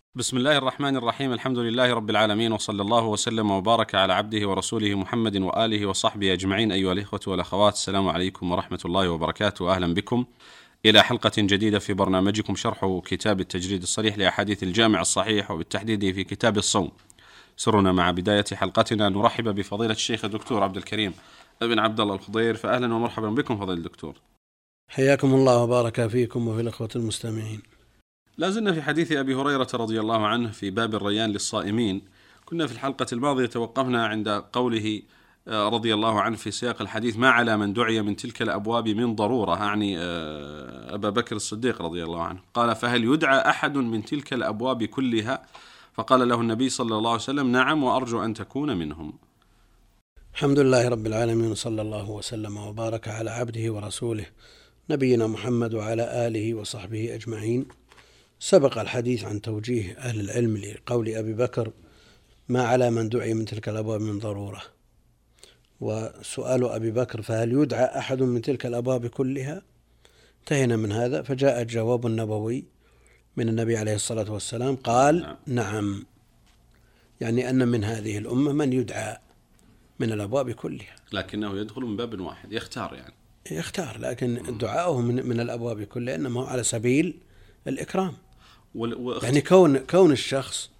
بسم الله الرحمن الرحيم. الحمد لله رب العالمين، وصلى الله وسلم وبارك على عبده ورسوله محمد وآله وصحبه أجمعين. أيها الإخوة والأخوات، السلام عليكم ورحمة الله وبركاته. أهلا بكم إلى حلقة جديدة في برنامجكم شرح كتاب التجريد الصريح لأحاديث الجامع الصحيح، وبالتحديد في كتاب الصوم. سرنا مع بداية حلقتنا نرحب بفضيلة الشيخ الدكتور عبد الكريم بن عبد الله الخضير، فأهلا ومرحبا بكم فضيلة الدكتور. حياكم الله وبارك فيكم وفي الأخوة المستمعين. لازلنا في حديث أبي هريرة رضي الله عنه في باب الريان للصائمين. كنا في الحلقة الماضية توقفنا عند قوله رضي الله عنه في سياق الحديث: ما على من دعي من تلك الأبواب من ضرورة، يعني أبا بكر الصديق رضي الله عنه. قال: فهل يدعى أحد من تلك الأبواب كلها؟ فقال له النبي صلى الله عليه وسلم: نعم، وأرجو أن تكون منهم. الحمد لله رب العالمين، صلى الله وسلم وبارك على عبده ورسوله نبينا محمد وعلى آله وصحبه أجمعين. سبق الحديث عن توجيه أهل العلم لقول أبي بكر: ما على من دعي من تلك الأبواب من ضرورة. وسؤال أبي بكر: فهل يدعى أحد من تلك الأبواب كلها؟ انتهينا من هذا، فجاء الجواب النبوي من النبي عليه الصلاة والسلام قال: نعم، يعني أن من هذه الأمة من يدعى من الأبواب كلها، لكنه يدخل من باب واحد، يختار، لكن دعاؤه من الأبواب كلها إنما هو على سبيل الإكرام. يعني كون الشخص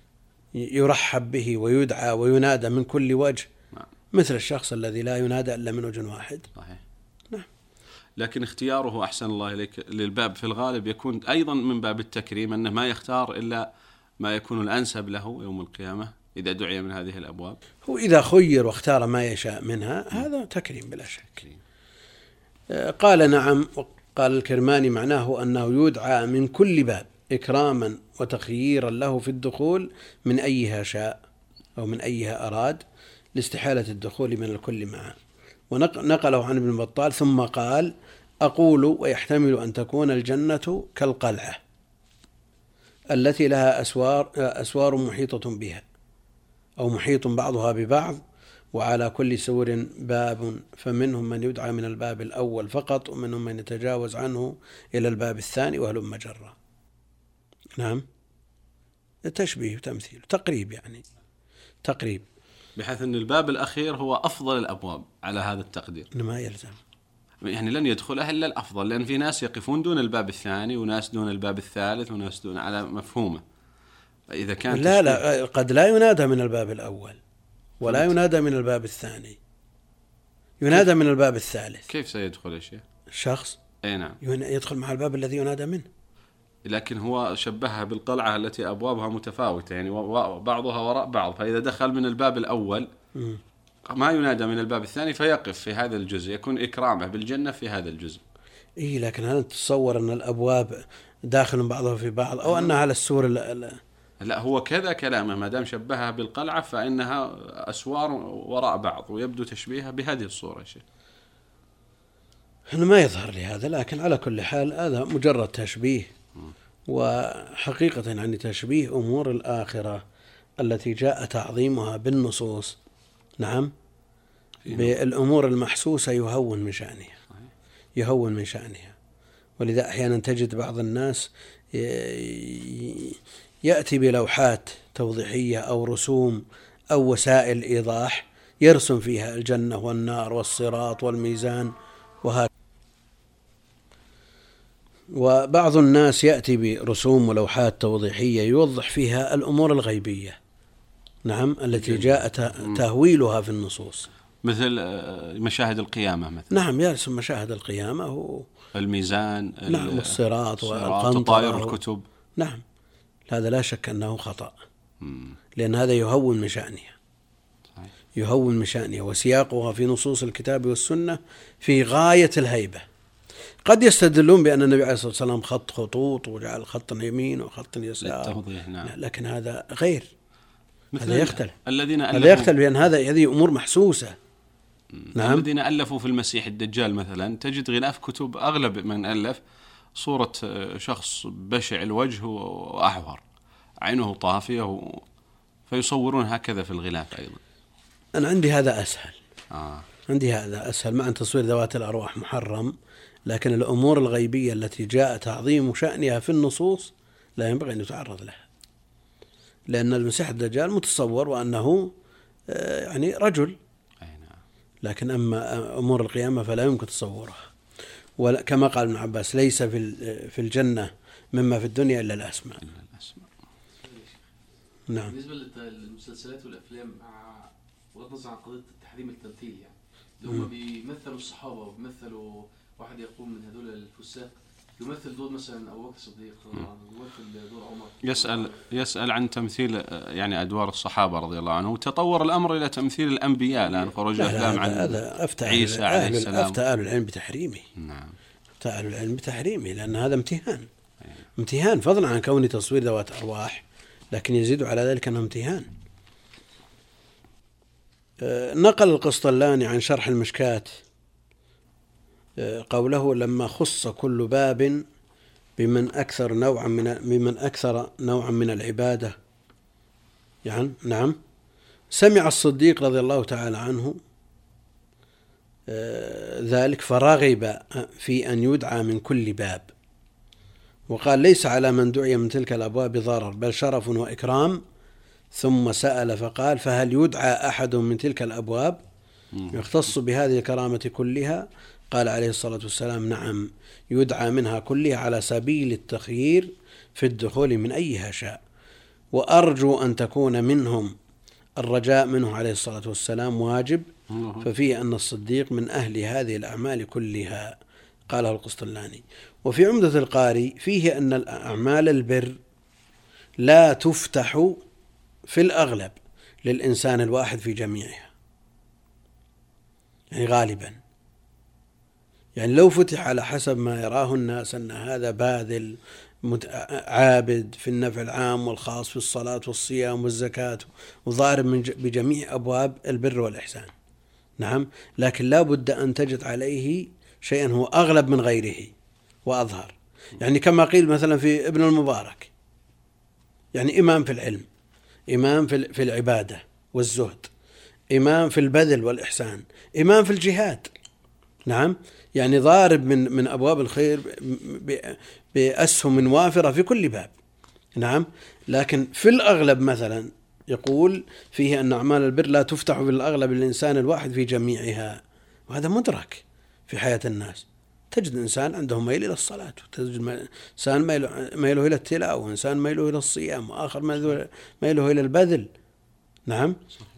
يرحب به ويدعى وينادى من كل وجه، مثل الشخص الذي لا ينادى إلا من وجه واحد. صحيح. نعم. لكن اختياره أحسن الله إليك للباب في الغالب يكون أيضا من باب التكريم، أنه ما يختار إلا ما يكون الأنسب له يوم القيامة إذا دعي من هذه الأبواب. هو إذا خير واختار ما يشاء منها هذا تكريم بلا شك. قال: نعم. قال الكرماني: معناه أنه يدعى من كل باب إكراما وتخييرا له في الدخول من أيها شاء أو من أيها أراد، لاستحالة الدخول من الكل معا. ونقله عن ابن بطال ثم قال: أقول ويحتمل أن تكون الجنة كالقلعة التي لها أسوار محيطة بها، أو محيط بعضها ببعض، وعلى كل سور باب، فمنهم من يدعى من الباب الأول فقط، ومنهم من يتجاوز عنه إلى الباب الثاني وهلم جرا. نعم، تشبيه وتمثيل تقريب، يعني تقريب، بحيث أن الباب الأخير هو أفضل الأبواب على هذا التقدير. ما يلزم، يعني لن يدخلها إلا الأفضل، لأن في ناس يقفون دون الباب الثاني وناس دون الباب الثالث وناس دون، على مفهومه. فإذا كان لا قد لا ينادى من الباب الأول ولا ينادى من الباب الثاني، ينادى من الباب الثالث. كيف سيدخل يا شيخ الشخص؟ أي نعم، يدخل مع الباب الذي ينادى منه. لكن هو شبهها بالقلعة التي أبوابها متفاوتة، يعني بعضها وراء بعض، فإذا دخل من الباب الأول ما ينادى من الباب الثاني فيقف في هذا الجزء، يكون إكرامه بالجنة في هذا الجزء. لكن هل تتصور أن الأبواب داخل بعضها في بعض، أو أنها على السور؟ لا، هو كذا كلامه، ما دام شبهها بالقلعة فإنها أسوار وراء بعض، ويبدو تشبيهها بهذه الصورة شيء. أنا ما يظهر لي هذا، لكن على كل حال هذا مجرد تشبيه، وحقيقة يعني تشبيه أمور الآخرة التي جاء تعظيمها بالنصوص، نعم، بالأمور المحسوسة يهون من شأنها. ولذا أحيانا تجد بعض الناس يأتي بلوحات توضيحية أو رسوم أو وسائل إيضاح يرسم فيها الجنة والنار والصراط والميزان وهكذا. وبعض الناس يأتي برسوم ولوحات توضيحية يوضح فيها الأمور الغيبية، نعم، التي جاء تهويلها في النصوص، مثل مشاهد القيامة مثلا. نعم، يرسم مشاهد القيامة، الميزان، نعم، والصراط والقنطرة، الكتب. نعم، هذا لا شك أنه خطأ، لأن هذا يهون من شأنها، وسياقها في نصوص الكتاب والسنة في غاية الهيبة. قد يستدلون بأن النبي عليه الصلاة والسلام خط خطوط وجعل خطا يمين وخط يسار، نعم. لكن هذا غير، هذا يختلف، لأن هذه أمور محسوسة. نعم. الذين ألفوا في المسيح الدجال مثلا تجد غلاف كتب، أغلب من ألف صورة شخص بشع الوجه وأحور، عينه طافية، فيصورون هكذا في الغلاف أيضا. أنا عندي هذا أسهل، مع أن تصوير ذوات الأرواح محرم، لكن الأمور الغيبية التي جاء تعظيم شأنها في النصوص لا ينبغي أن يتعرض لها. لأن المسيح الدجال متصور وأنه يعني رجل، لكن أما أمور القيامة فلا يمكن تصورها. وكما قال ابن عباس ليس في الجنة مما في الدنيا إلا الأسماء. نعم. بالنسبة للمسلسلات والأفلام، بغض النظر عن قضية تحريم التمثيل، يعني هم بيمثلوا الصحابة وبيمثلوا واحد يقوم من هذول الفساق يمثل دور مثلا أبو بكر الصديق، يمثل دور عمر. يسأل عن تمثيل يعني أدوار الصحابة رضي الله عنهم، وتطور الأمر إلى تمثيل الأنبياء الآن، خروج أفلام عن عيسى عليه السلام. أفتى أهل العلم بتحريمه. نعم. أفتى أهل العلم بتحريمه، لأن هذا امتهان فضلا عن كون تصوير ذوات أرواح، لكن يزيد على ذلك أنه امتهان. نقل القسطلاني عن شرح المشكاة قوله لما خص كل باب بمن أكثر نوعا من العبادة، يعني نعم، سمع الصديق رضي الله تعالى عنه ذلك فرغب في أن يدعى من كل باب، وقال ليس على من دعي من تلك الأبواب ضرر بل شرف وإكرام. ثم سأل فقال فهل يدعى أحد من تلك الأبواب يختص بهذه الكرامة كلها؟ قال عليه الصلاة والسلام نعم، يدعى منها كلها على سبيل التخيير في الدخول من أيها شاء، وأرجو أن تكون منهم. الرجاء منه عليه الصلاة والسلام واجب، ففيه أن الصديق من أهل هذه الأعمال كلها، قاله القسطلاني. وفي عمدة القاري فيه أن الأعمال البر لا تفتح في الأغلب للإنسان الواحد في جميعها، يعني غالبا، يعني لو فتح على حسب ما يراه الناس أن هذا باذل عابد في النفع العام والخاص في الصلاة والصيام والزكاة وضارب بجميع أبواب البر والإحسان، نعم، لكن لا بد أن تجد عليه شيئا هو أغلب من غيره وأظهر. يعني كما قيل مثلا في ابن المبارك، يعني إمام في العلم، إمام في العبادة والزهد، إمام في البذل والإحسان، إمام في الجهاد، نعم، يعني ضارب من أبواب الخير بأسهم وافرة في كل باب، نعم، لكن في الأغلب مثلا يقول فيه أن أعمال البر لا تفتح في الأغلب للإنسان الواحد في جميعها، وهذا مدرك في حياة الناس. تجد إنسان عنده ميل إلى الصلاة، وتجد إنسان ميله إلى التلاوة، وإنسان ميله إلى الصيام، وآخر ميله إلى البذل، نعم،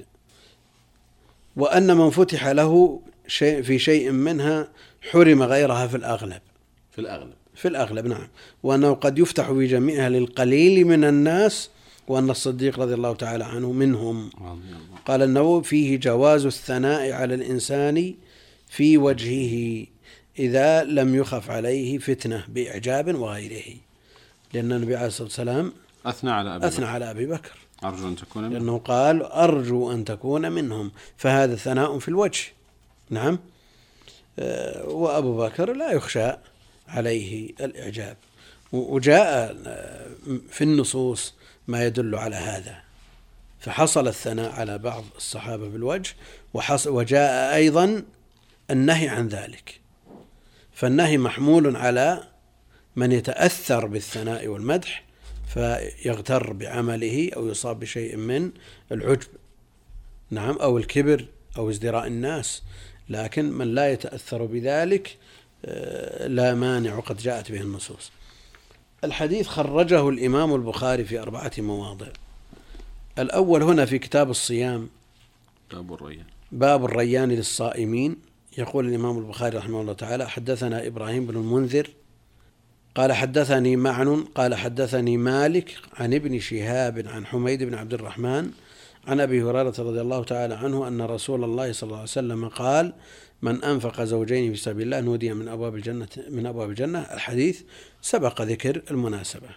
وأن من فتح له شيء في شيء منها حرم غيرها في الأغلب، نعم، وأنه قد يفتح في جميعها للقليل من الناس، وأن الصديق رضي الله تعالى عنه منهم. قال النووي فيه جواز الثناء على الإنسان في وجهه إذا لم يخف عليه فتنة بإعجاب وغيره، لأن النبي عليه الصلاة والسلام أثنى على أبي بكر، أرجو أن تكون منهم، لأنه قال أرجو أن تكون منهم، فهذا ثناء في الوجه، نعم، وأبو بكر لا يخشى عليه الإعجاب. وجاء في النصوص ما يدل على هذا، فحصل الثناء على بعض الصحابة بالوجه، وجاء أيضا النهي عن ذلك، فالنهي محمول على من يتأثر بالثناء والمدح فيغتر بعمله أو يصاب بشيء من العجب، نعم، أو الكبر أو ازدراء الناس، لكن من لا يتأثر بذلك لا مانع، قد جاءت به النصوص. الحديث خرجه الإمام البخاري في 4 مواضع. الأول هنا في كتاب الصيام، باب الريان للصائمين. يقول الإمام البخاري رحمه الله تعالى حدثنا إبراهيم بن المنذر قال حدثني معن قال حدثني مالك عن ابن شهاب عن حميد بن عبد الرحمن عن أبي هريرة رضي الله تعالى عنه أن رسول الله صلى الله عليه وسلم قال من أنفق زوجين في سبيل الله نودي من أبواب الجنة. الحديث سبق ذكر المناسبة.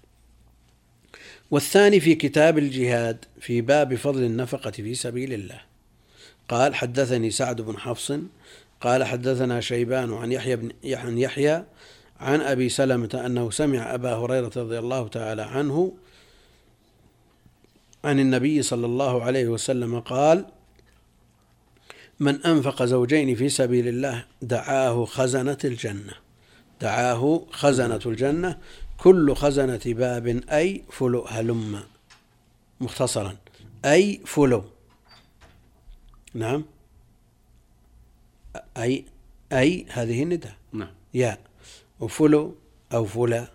والثاني في كتاب الجهاد في باب فضل النفقة في سبيل الله. قال حدثني سعد بن حفص قال حدثنا شيبان عن يحيى عن أبي سلمة أنه سمع أبا هريرة رضي الله تعالى عنه عن النبي صلى الله عليه وسلم قال من أنفق زوجين في سبيل الله دعاه خزنة الجنة كل خزنة باب أي فلؤ هلم، مختصرا أي فلو. نعم. أي هذه النداء. نعم. يا وفلو أو فلا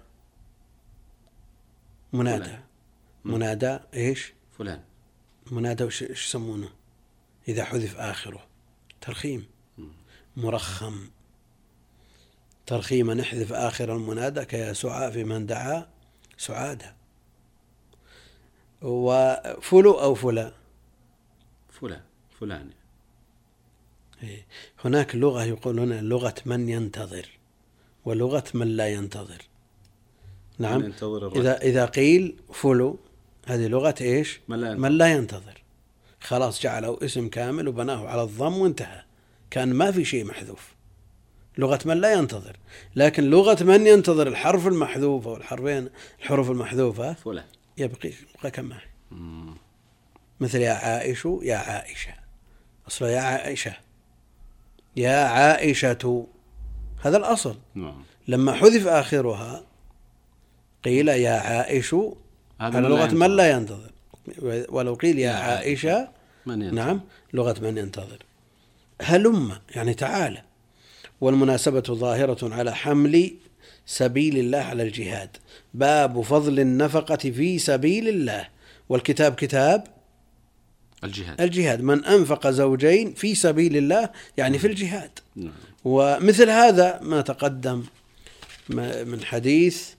منادى. منادى إيش؟ فلان. منادى وش يسمونه إذا حذف آخره؟ ترخيم. مرخم. ترخيما نحذف آخر المنادى كيا سعى في من دعا سعادة. وفلو أو فلا. فلان. هناك لغة يقولون لغة من ينتظر ولغة من لا ينتظر. نعم. إذا قيل فلو هذه لغة إيش؟ من لا ينتظر. خلاص جعله اسم كامل وبناه على الضم وانتهى، كان ما في شيء محذوف. لغة من لا ينتظر. لكن لغة من ينتظر الحرف المحذوف أو الحروف المحذوفة يبقى كما هي. مثل يا عائش يا عائشة، أصلا يا عائشة يا عائشة، هذا الأصل. لما حذف آخرها قيل يا عائش على لغة من لا ينتظر. ولو قيل يا عائشة نعم لغة من ينتظر. هلم يعني تعالى. والمناسبة ظاهرة على حمل سبيل الله على الجهاد. باب فضل النفقة في سبيل الله. والكتاب كتاب الجهاد. من أنفق زوجين في سبيل الله يعني في الجهاد. ومثل هذا ما تقدم من حديث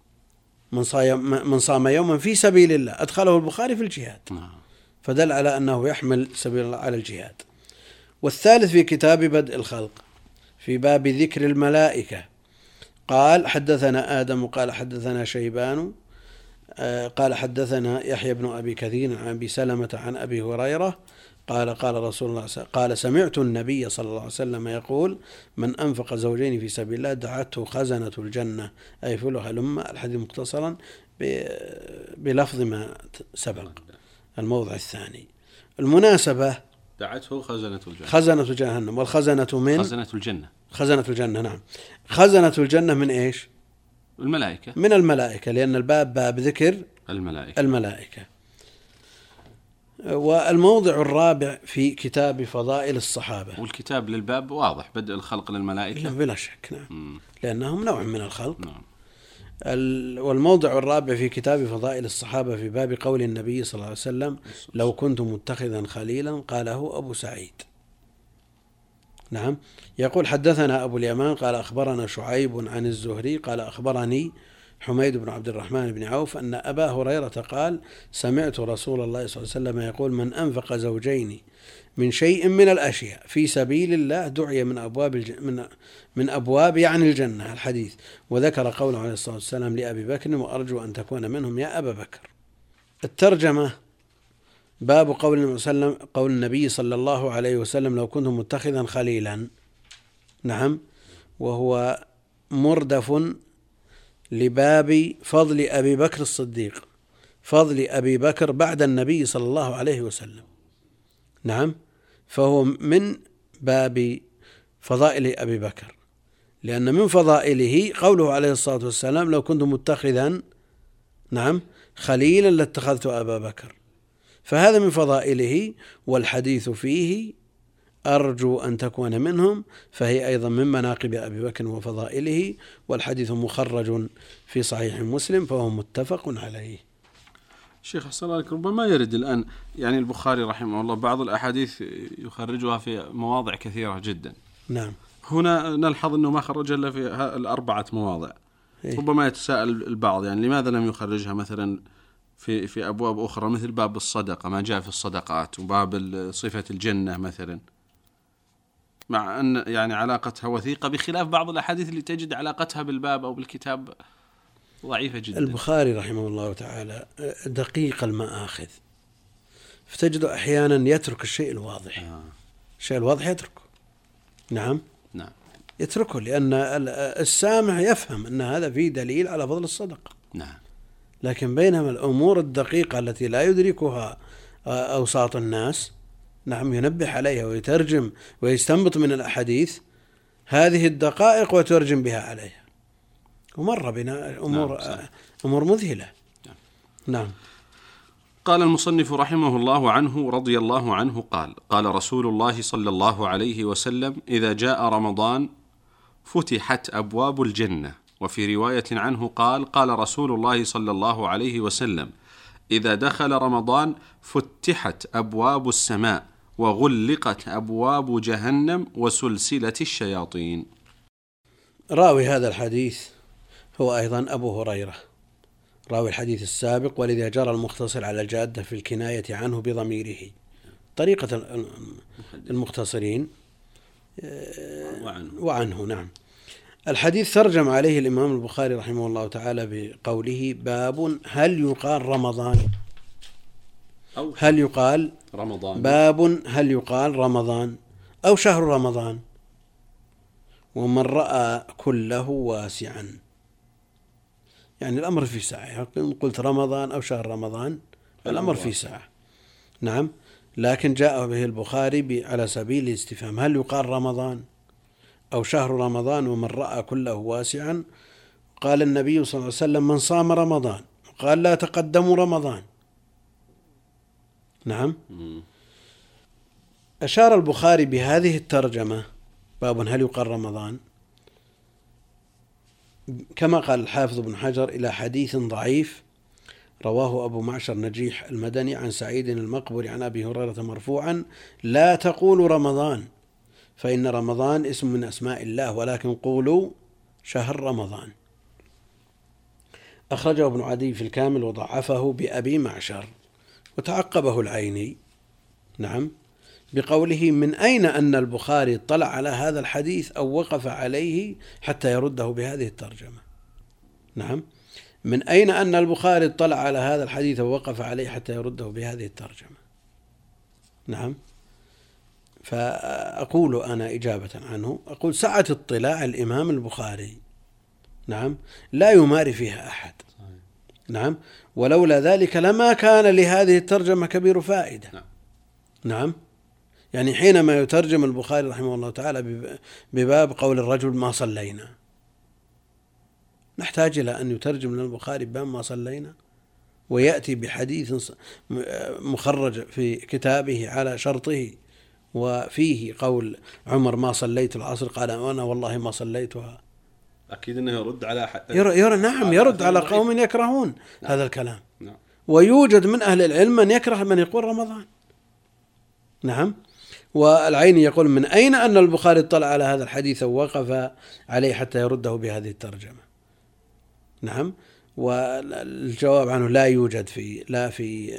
من صام يوما في سبيل الله أدخله البخاري في الجهاد، فدل على أنه يحمل سبيل الله على الجهاد. والثالث في كتاب بدء الخلق في باب ذكر الملائكة. قال حدثنا آدم قال حدثنا شيبان قال حدثنا يحيى بن أبي كثير عن أبي سلمة عن أبي هريرة قال قال رسول الله قال سمعت النبي صلى الله عليه وسلم يقول من أنفق زوجين في سبيل الله دعته خزنة الجنة أي فلها لما. الحديث مختصرا بلفظ ما سبق. الموضع الثاني المناسبة دعته خزنة جهنم. والخزنة من خزنة الجنة. نعم. خزنة الجنة من إيش؟ من الملائكة لأن الباب باب ذكر الملائكة. والموضع الرابع في كتاب فضائل الصحابة. والكتاب للباب واضح بدء الخلق للملائكة بلا شك. نعم. لأنهم نوع من الخلق. نعم. والموضع الرابع في كتاب فضائل الصحابة في باب قول النبي صلى الله عليه وسلم لو كنت متخذا خليلا قاله أبو سعيد. نعم. يقول حدثنا أبو اليمان قال أخبرنا شعيب عن الزهري قال أخبرني حميد بن عبد الرحمن بن عوف أن أبا هريرة قال سمعت رسول الله صلى الله عليه وسلم يقول من أنفق زوجين من شيء من الأشياء في سبيل الله دعي من أبواب يعني الجنة. الحديث. وذكر قوله عليه الصلاة والسلام لأبي بكر وأرجو أن تكون منهم يا أبا بكر. الترجمة باب قول النبي صلى الله عليه وسلم لو كنت متخذا خليلا. نعم. وهو مردف لباب فضل أبي بكر الصديق، فضل أبي بكر بعد النبي صلى الله عليه وسلم. نعم. فهو من باب فضائل أبي بكر لأن من فضائله قوله عليه الصلاة والسلام لو كنت متخذا نعم خليلا لاتخذت أبا بكر، فهذا من فضائله. والحديث فيه أرجو أن تكون منهم فهي أيضا من مناقب أبي بكر وفضائله. والحديث مخرج في صحيح مسلم فهو متفق عليه. شيخ حسن الله لك ربما يرد الآن يعني البخاري رحمه الله بعض الأحاديث يخرجها في مواضع كثيرة جدا. نعم. هنا نلحظ أنه ما خرج إلا في الأربعة مواضع. ربما يتساءل البعض يعني لماذا لم يخرجها مثلا في أبواب أخرى مثل باب الصدقة ما جاء في الصدقات وباب صفة الجنة مثلا، مع أن يعني علاقتها وثيقة بخلاف بعض الأحاديث اللي تجد علاقتها بالباب أو بالكتاب ضعيفة جدا. البخاري رحمه الله تعالى دقيق المآخذ، فتجد أحيانا يترك الشيء الواضح. الشيء الواضح يتركه. نعم يتركه لأن السامع يفهم أن هذا فيه دليل على فضل الصدقة. نعم. لكن بينما الأمور الدقيقة التي لا يدركها أوساط الناس نعم ينبه عليها ويترجم ويستنبط من الأحاديث هذه الدقائق وترجم بها عليها. ومر بنا أمور مذهلة. نعم. قال المصنف رحمه الله عنه رضي الله عنه قال: قال رسول الله صلى الله عليه وسلم: إذا جاء رمضان فتحت أبواب الجنة. وفي رواية عنه قال: قال رسول الله صلى الله عليه وسلم: إذا دخل رمضان فتحت أبواب السماء وغلقت أبواب جهنم وسلسلة الشياطين. راوي هذا الحديث هو أيضا أبو هريرة راوي الحديث السابق، ولذا جرى المختصر على الجادة في الكناية عنه بضميره. طريقة المختصرين وعنه. نعم. الحديث ترجم عليه الإمام البخاري رحمه الله تعالى بقوله: باب هل يقال رمضان، هل يقال رمضان، باب هل يقال رمضان أو شهر رمضان، ومن رأى كله واسعا. يعني الأمر في ساعة، قلت رمضان أو شهر رمضان الأمر في ساعة. نعم. لكن جاء به البخاري على سبيل الاستفهام: هل يقال رمضان أو شهر رمضان ومن رأى كله واسعا؟ قال النبي صلى الله عليه وسلم: من صام رمضان، قال: لا تقدموا رمضان. نعم. أشار البخاري بهذه الترجمة باب هل يقال رمضان كما قال الحافظ بن حجر إلى حديث ضعيف رواه أبو معشر نجيح المدني عن سعيد المقبري عن أبي هريرة مرفوعا: لا تقولوا رمضان فإن رمضان اسم من أسماء الله، ولكن قولوا شهر رمضان. أخرجه ابن عدي في الكامل وضعفه بأبي معشر، وتعقبه العيني. نعم. بقوله: من أين أن البخاري اطلع على هذا الحديث أو وقف عليه حتى يرده بهذه الترجمة؟ نعم. من أين أن البخاري اطلع على هذا الحديث ووقف عليه حتى يرده بهذه الترجمة؟ نعم. فأقول أنا إجابة عنه، أقول: سعة اطلاع الإمام البخاري، نعم، لا يماري فيها أحد. نعم. ولولا ذلك لما كان لهذه الترجمة كبير فائدة. نعم. يعني حينما يترجم البخاري رحمه الله تعالى بباب قول الرجل ما صلينا، نحتاج إلى أن يترجم لنا البخاري باب ما صلينا، ويأتي بحديث مخرج في كتابه على شرطه وفيه قول عمر: ما صليت العصر، قال: أنا والله ما صليتها. أكيد أنه يرد على نعم، يرد على قوم يكرهون هذا الكلام. ويوجد من أهل العلم من يكره من يقول رمضان. نعم. والعيني يقول: من أين أن البخاري اطلع على هذا الحديث ووقف عليه حتى يرده بهذه الترجمة؟ نعم. والجواب عنه لا يوجد لا في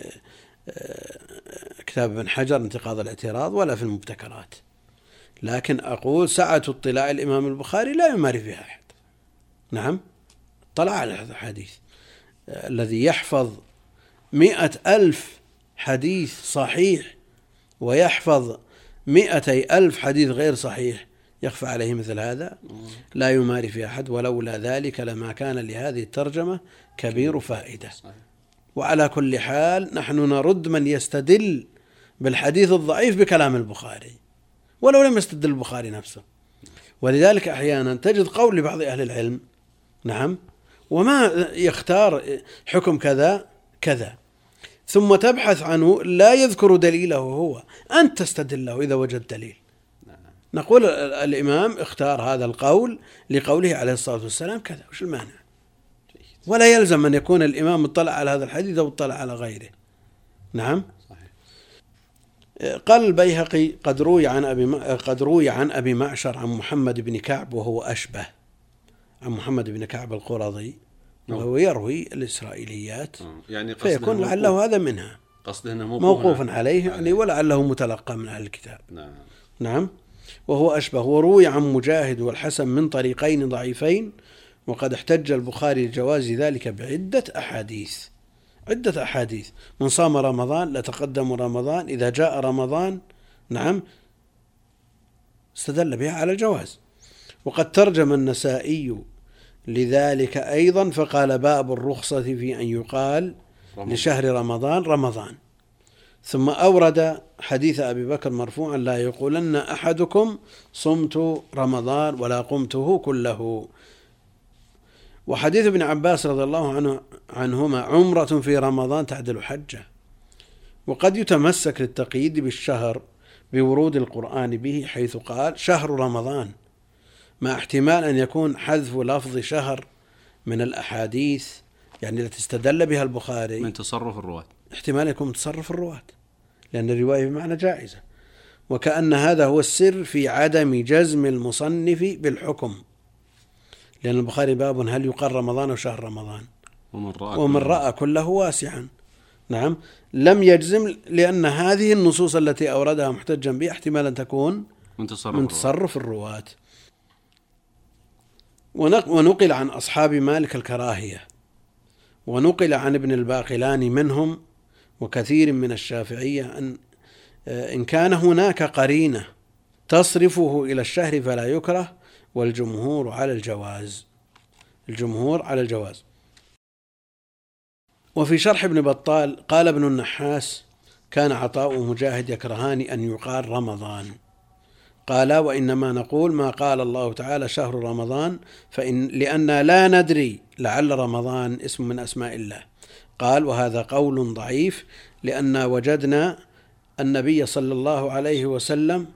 كتاب ابن حجر انتقاض الاعتراض ولا في المبتكرات. لكن أقول: سعة اطلاع الإمام البخاري لا يماري فيها أحد. نعم. اطلع على هذا الحديث الذي يحفظ 100,000 حديث صحيح ويحفظ 200,000 حديث غير صحيح، يخفى عليه مثل هذا؟ لا يماري في أحد. ولولا ذلك لما كان لهذه الترجمة كبير فائدة. وعلى كل حال نحن نرد من يستدل بالحديث الضعيف بكلام البخاري ولو لم يستدل البخاري نفسه. ولذلك أحيانا تجد قول لبعض أهل العلم، نعم، وما يختار حكم كذا كذا، ثم تبحث عنه لا يذكر دليله هو، أنت تستدله إذا وجد دليل. نقول الإمام اختار هذا القول لقوله عليه الصلاة والسلام كذا، وش المانع؟ ولا يلزم أن يكون الإمام اطلع على هذا الحديث أو اطلع على غيره. نعم. قال البيهقي: قد روي عن أبي معشر عن محمد بن كعب وهو أشبه، عن محمد بن كعب القرظي، وهو يروي الإسرائيليات، يعني فيكون لعله هذا منها، قصده أنه موقوف عليه يعني، ولعله متلقى من أهل الكتاب. نعم. وهو أشبه. وروي عن مجاهد والحسن من طريقين ضعيفين، وقد احتج البخاري لجواز ذلك بعدة أحاديث: من صام رمضان لتقدم رمضان، إذا جاء رمضان. نعم. استدل بها على الجواز. وقد ترجم النسائي لذلك أيضا فقال: باب الرخصة في أن يقال لشهر رمضان. ثم أورد حديث أبي بكر مرفوعا: لا يقولن أحدكم صمت رمضان ولا قمته كله. وحديث ابن عباس رضي الله عنهما: عمرة في رمضان تعدل حجة. وقد يتمسك للتقييد بالشهر بورود القرآن به، حيث قال شهر رمضان، مع احتمال أن يكون حذف لفظ شهر من الأحاديث يعني التي استدل بها البخاري من تصرف الرواة، احتمال يكون تصرف الرواة، لأن الرواية بمعنى جائزة، وكأن هذا هو السر في عدم جزم المصنف بالحكم، لأن البخاري باب هل يقال رمضان أو شهر رمضان، ومن رأى كله واسعا. نعم، لم يجزم، لأن هذه النصوص التي أوردها محتجا بها احتمال أن تكون من تصرف الرواة. ونقل عن أصحاب مالك الكراهية، ونقل عن ابن الباقلاني منهم وكثير من الشافعية إن كان هناك قرينة تصرفه إلى الشهر فلا يكره، والجمهور على الجواز. وفي شرح ابن بطال قال ابن النحاس كان عطاء مجاهد يكرهان أن يقال رمضان، قال وإنما نقول ما قال الله تعالى شهر رمضان لأننا لا ندري لعل رمضان اسم من أسماء الله. قال وهذا قول ضعيف، لأن وجدنا النبي صلى الله عليه وسلم.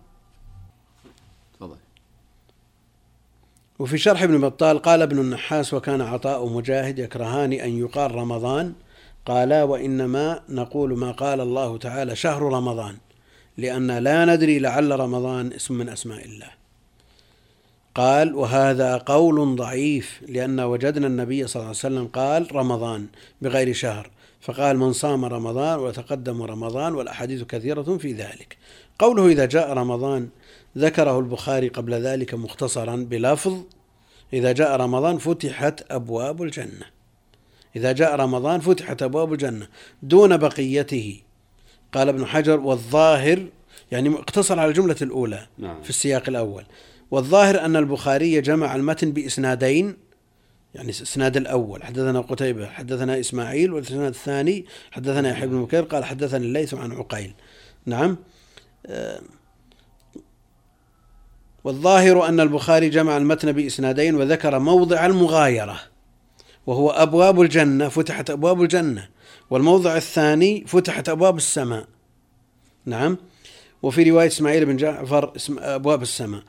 وفي شرح ابن بطال قال ابن النحاس وكان عطاء مجاهد يكرهان أن يقال رمضان، قال وإنما نقول ما قال الله تعالى شهر رمضان لأن لا ندري لعل رمضان اسم من أسماء الله. قال وهذا قول ضعيف، لأن وجدنا النبي صلى الله عليه وسلم قال رمضان بغير شهر، فقال من صام رمضان وتقدم رمضان، والأحاديث كثيرة في ذلك. قوله إذا جاء رمضان ذكره البخاري قبل ذلك مختصرا بلفظ إذا جاء رمضان فتحت أبواب الجنة، إذا جاء رمضان فتحت أبواب الجنة دون بقيته. قال ابن حجر والظاهر، يعني اقتصر على الجملة الأولى في السياق الأول، والظاهر أن البخاري جمع المتن بإسنادين، يعني الإسناد الأول حدثنا قتيبة حدثنا إسماعيل، والإسناد الثاني حدثنا يحيى بن بكير قال حدثني الليث عن عقيل. نعم، والظاهر أن البخاري جمع المتن بإسنادين وذكر موضع المغايرة وهو أبواب الجنة، فتحت أبواب الجنة، والموضع الثاني فتحت أبواب السماء. نعم، وفي رواية إسماعيل بن جعفر أبواب السماء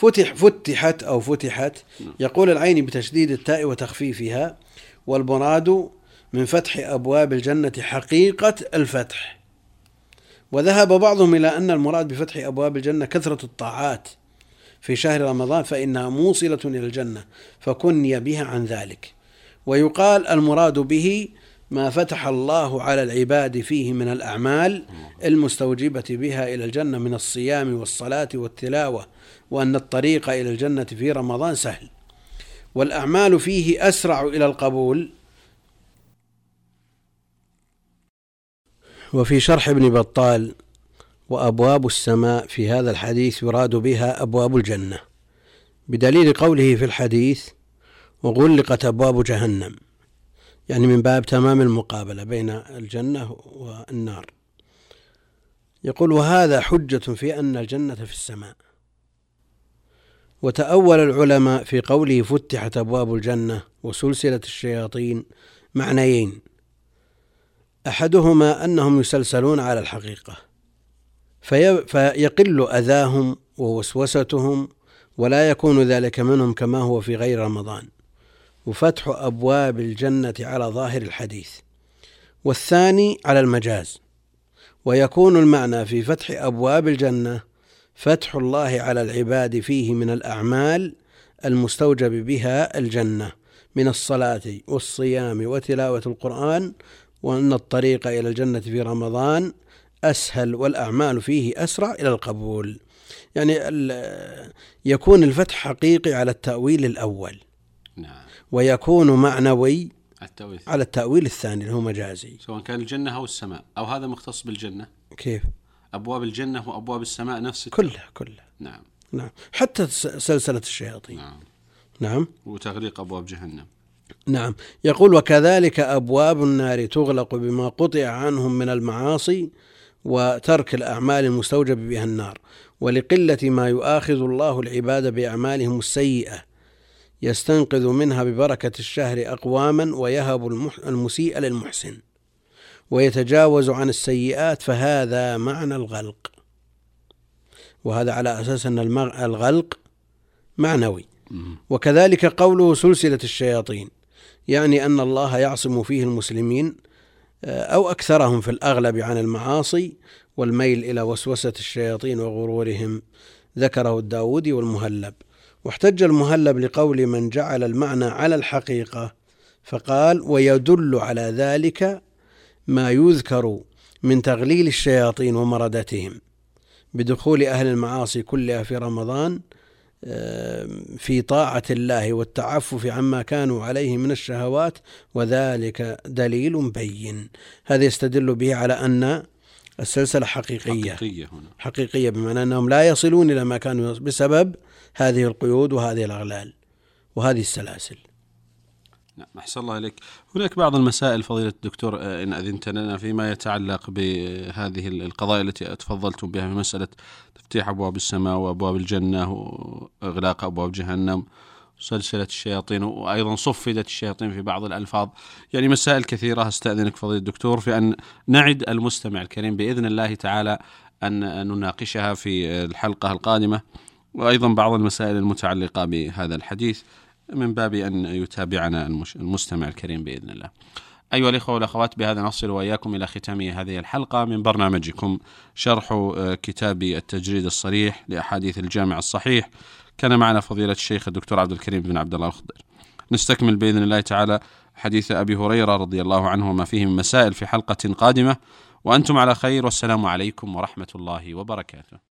فتحت يقول العين بتشديد التاء وتخفيفها، والمراد من فتح أبواب الجنة حقيقة الفتح. وذهب بعضهم إلى أن المراد بفتح أبواب الجنة كثرة الطاعات في شهر رمضان، فإنها موصلة إلى الجنة فكني بها عن ذلك. ويقال المراد به ما فتح الله على العباد فيه من الأعمال المستوجبة بها إلى الجنة من الصيام والصلاة والتلاوة، وأن الطريق إلى الجنة في رمضان سهل، والأعمال فيه أسرع إلى القبول. وفي شرح ابن بطال وأبواب السماء في هذا الحديث يراد بها أبواب الجنة، بدليل قوله في الحديث وغلقت أبواب جهنم، يعني من باب تمام المقابلة بين الجنة والنار. يقول وهذا حجة في أن الجنة في السماء. وتأول العلماء في قوله فتحت أبواب الجنة وسلسلة الشياطين معنيين، أحدهما أنهم يسلسلون على الحقيقة فيقل أذاهم ووسوستهم ولا يكون ذلك منهم كما هو في غير رمضان، وفتح أبواب الجنة على ظاهر الحديث، والثاني على المجاز، ويكون المعنى في فتح أبواب الجنة فتح الله على العباد فيه من الأعمال المستوجب بها الجنة من الصلاة والصيام وتلاوة القرآن، وأن الطريق إلى الجنة في رمضان أسهل والأعمال فيه أسرع إلى القبول. يعني يكون الفتح حقيقي على التأويل الأول، ويكون معنوي على التأويل الثاني اللي هو مجازي، سواء كان الجنة أو السماء، أو هذا مختص بالجنة. كيف؟ أبواب الجنة وأبواب السماء نفس كلها. نعم، حتى سلسلة الشياطين. نعم، وتغليق أبواب جهنم. نعم، يقول وكذلك أبواب النار تغلق بما قطع عنهم من المعاصي وترك الأعمال المستوجب بها النار، ولقلة ما يؤاخذ الله العباد بأعمالهم السيئة يستنقذ منها ببركة الشهر أقواما ويهب المسيء للمحسن. ويتجاوز عن السيئات، فهذا معنى الغلق، وهذا على أساس أن الغلق معنوي. وكذلك قوله سلسلة الشياطين، يعني أن الله يعصم فيه المسلمين أو أكثرهم في الأغلب عن المعاصي والميل إلى وسوسة الشياطين وغرورهم، ذكره الداودي والمهلب. واحتج المهلب لقول من جعل المعنى على الحقيقة فقال: ويدل على ذلك ما يذكر من تغليل الشياطين ومردتهم بدخول أهل المعاصي كلها في رمضان في طاعة الله والتعفف عما كانوا عليه من الشهوات، وذلك دليل بين. هذا يستدل به على أن السلسلة حقيقية بمعنى أنهم لا يصلون إلى ما كانوا بسبب هذه القيود وهذه الأغلال وهذه السلاسل. نعم، أحسن الله إليك. هناك بعض المسائل فضيلة الدكتور إن أذنت لنا فيما يتعلق بهذه القضايا التي تفضلتم بها، في مسألة تفتيح أبواب السماء وأبواب الجنة وإغلاق أبواب جهنم وسلسلة الشياطين، وأيضا صفدت الشياطين في بعض الألفاظ. يعني مسائل كثيرة. أستأذنك فضيلة الدكتور في أن نعد المستمع الكريم بإذن الله تعالى أن نناقشها في الحلقة القادمة، وأيضا بعض المسائل المتعلقة بهذا الحديث من باب أن يتابعنا المستمع الكريم بإذن الله. أيها الإخوة والأخوات، بهذا نصل وإياكم إلى ختام هذه الحلقة من برنامجكم شرح كتاب التجريد الصريح لأحاديث الجامع الصحيح. كان معنا فضيلة الشيخ الدكتور عبد الكريم بن عبد الله الخضير. نستكمل بإذن الله تعالى حديث أبي هريرة رضي الله عنه وما فيه من مسائل في حلقة قادمة، وأنتم على خير، والسلام عليكم ورحمة الله وبركاته.